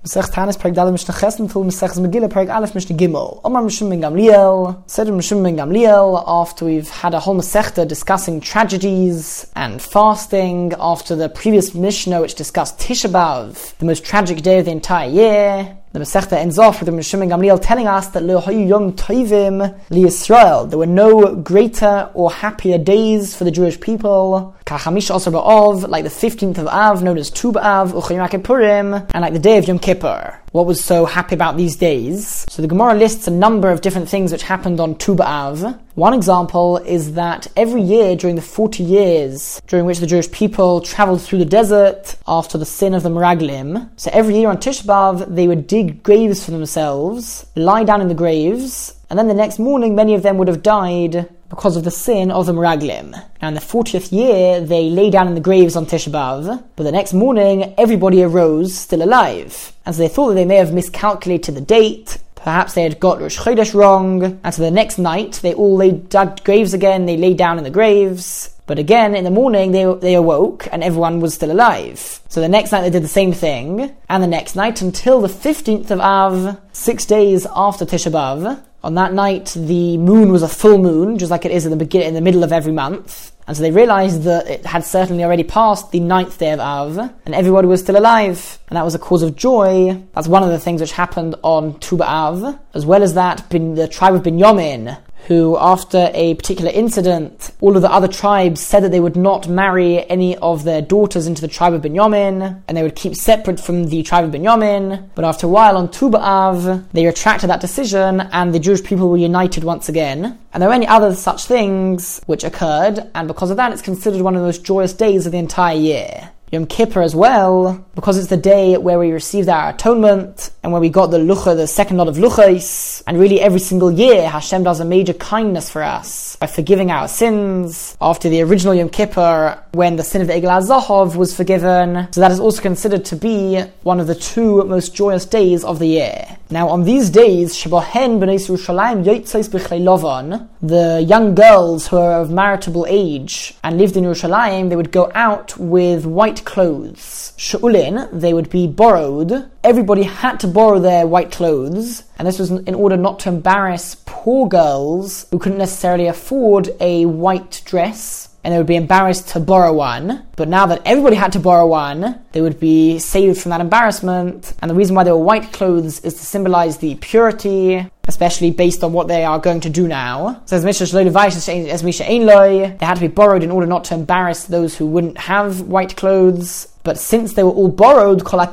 Mesech Tanis Perek Daled Mishnah Ches until Mesech Megillah Perek Aleph Mishnah Gimel. Omar Mishum ben Gamliel, said Mishum ben Gamliel, after we've had a whole Masechta discussing tragedies and fasting, after the previous Mishnah which discussed Tisha B'Av, the most tragic day of the entire year. The Masechta ends off with the Mishum ben Gamliel telling us that Lo hayu yom tovim li Yisrael. There were no greater or happier days for the Jewish people. Kachamish Asar B'Av, like the 15th of Av, known as Tu B'Av, Uchayim HaKippurim, and like the day of Yom Kippur. What was so happy about these days? So the Gemara lists a number of different things which happened on Tu B'Av. One example is that every year during the 40 years during which the Jewish people traveled through the desert after the sin of the Meraglim, so every year on Tisha B'Av they would dig graves for themselves, lie down in the graves, and then the next morning many of them would have died because of the sin of the Meraglim. Now in the 40th year, they lay down in the graves on Tisha B'Av, but the next morning, everybody arose still alive. And so they thought that they may have miscalculated the date, perhaps they had got Rosh Chodesh wrong, and so the next night, they all dug graves again, they lay down in the graves, but again, in the morning, they awoke, and everyone was still alive. So the next night they did the same thing, and the next night, until the 15th of Av, 6 days after Tisha B'Av. On that night, the moon was a full moon, just like it is in the middle of every month. And so they realized that it had certainly already passed the 9th day of Av, and everybody was still alive. And that was a cause of joy. That's one of the things which happened on Tu B'Av. As well as that, the tribe of Binyamin, who, after a particular incident, all of the other tribes said that they would not marry any of their daughters into the tribe of Binyamin, and they would keep separate from the tribe of Binyamin. But after a while, on Tu B'Av, they retracted that decision, and the Jewish people were united once again. And there were many other such things which occurred, and because of that, it's considered one of the most joyous days of the entire year. Yom Kippur as well, because it's the day where we received our atonement, and where we got the lucha, the second lot of luchos, and really every single year Hashem does a major kindness for us by forgiving our sins, after the original Yom Kippur, when the sin of the Egel HaZahav was forgiven. So that is also considered to be one of the two most joyous days of the year. Now on these days, Shebohen b'nei Yerushalayim yotzos b'chlei lovan, the young girls who are of marriageable age and lived in Yerushalayim, they would go out with white clothes. She'ulin, they would be borrowed. Everybody had to borrow their white clothes, and this was in order not to embarrass poor girls who couldn't necessarily afford a white dress, and they would be embarrassed to borrow one. But now that everybody had to borrow one, they would be saved from that embarrassment. And the reason why they were white clothes is to symbolize the purity, especially based on what they are going to do now. So as Misha Shloi Levai, as Misha Ein Loi, they had to be borrowed in order not to embarrass those who wouldn't have white clothes. But since they were all borrowed, all of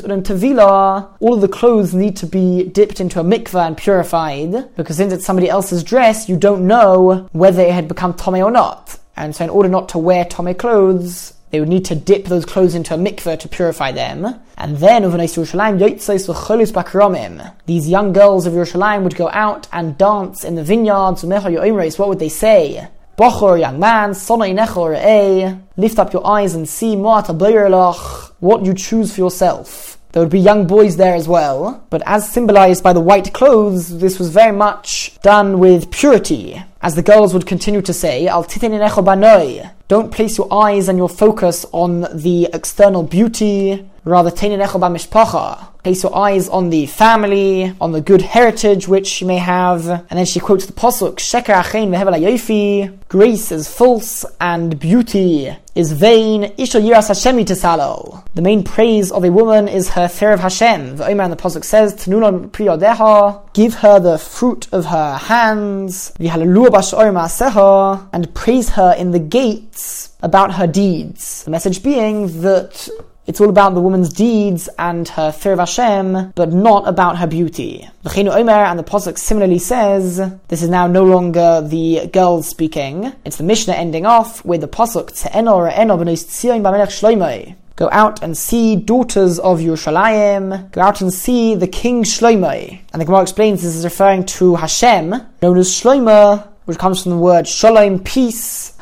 the clothes need to be dipped into a mikveh and purified, because since it's somebody else's dress, you don't know whether it had become tomei or not. And so in order not to wear tomei clothes, they would need to dip those clothes into a mikveh to purify them. And then, these young girls of Yerushalayim would go out and dance in the vineyards. What would they say? Bochor, young man, lift up your eyes and see what you choose for yourself. There would be young boys there as well, but as symbolized by the white clothes, this was very much done with purity. As the girls would continue to say, don't place your eyes and your focus on the external beauty, rather place your eyes on the family, on the good heritage which you may have. And then she quotes the pasuk, Sheker achein vehevel hayofi, grace is false and beauty is vain. Isha yiras Hashem yitasalo. The main praise of a woman is her fear of Hashem. The Omer and the pasuk says, Tnuna pri yodeha, give her the fruit of her hands, v'halelu b'sh'or ma'aseha, and praise her in the gates about her deeds. The message being that it's all about the woman's deeds and her fear of Hashem, but not about her beauty. L'cheinu Omer, and the pasuk similarly says, this is now no longer the girls speaking. It's the Mishnah ending off with the pasuk, Tze'eno re'eno b'nei Tzion b'melech Shlomo. Go out and see daughters of Yerushalayim. Go out and see the king Shlomo. And the Gemara explains this is referring to Hashem, known as Shlomo, which comes from the word shalom, peace,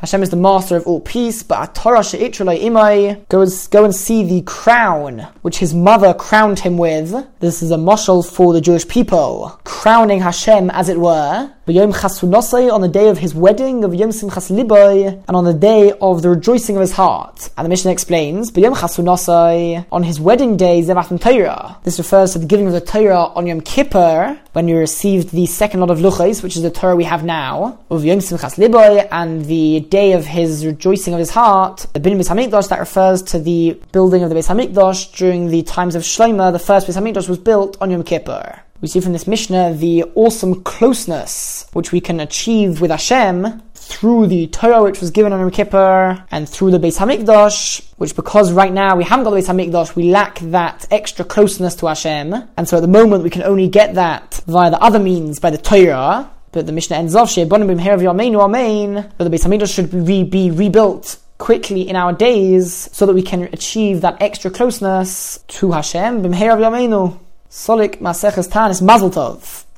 Hashem is the master of all peace, but Torah she'itra lo imai, go and see the crown which his mother crowned him with. This is a mashal for the Jewish people, crowning Hashem as it were. B'yom chasunosai, on the day of his wedding, of Yom Simchas Liboy, and on the day of the rejoicing of his heart. And the Mishnah explains, B'yom chasunosai, on his wedding day, Zevatan Torah. This refers to the giving of the Torah on Yom Kippur, when we received the second lot of Luchos, which is the Torah we have now, of Yom Simchas Liboy, and the day of his rejoicing of his heart, the Bin Beis HaMikdash, that refers to the building of the Beis HaMikdash during the times of Shlomo. The first Beis HaMikdash was built on Yom Kippur. We see from this Mishnah the awesome closeness which we can achieve with Hashem through the Torah which was given on Yom Kippur and through the Beis HaMikdash, which because right now we haven't got the Beis HaMikdash, we lack that extra closeness to Hashem. And so at the moment we can only get that via the other means, by the Torah. But the Mishnah ends off, She'ebonim b'mehera v'yameinu amen, but the Beis HaMikdash should be rebuilt quickly in our days so that we can achieve that extra closeness to Hashem. B'mehera v'yameinu. Solik Maseches Tanis Mazel Tov.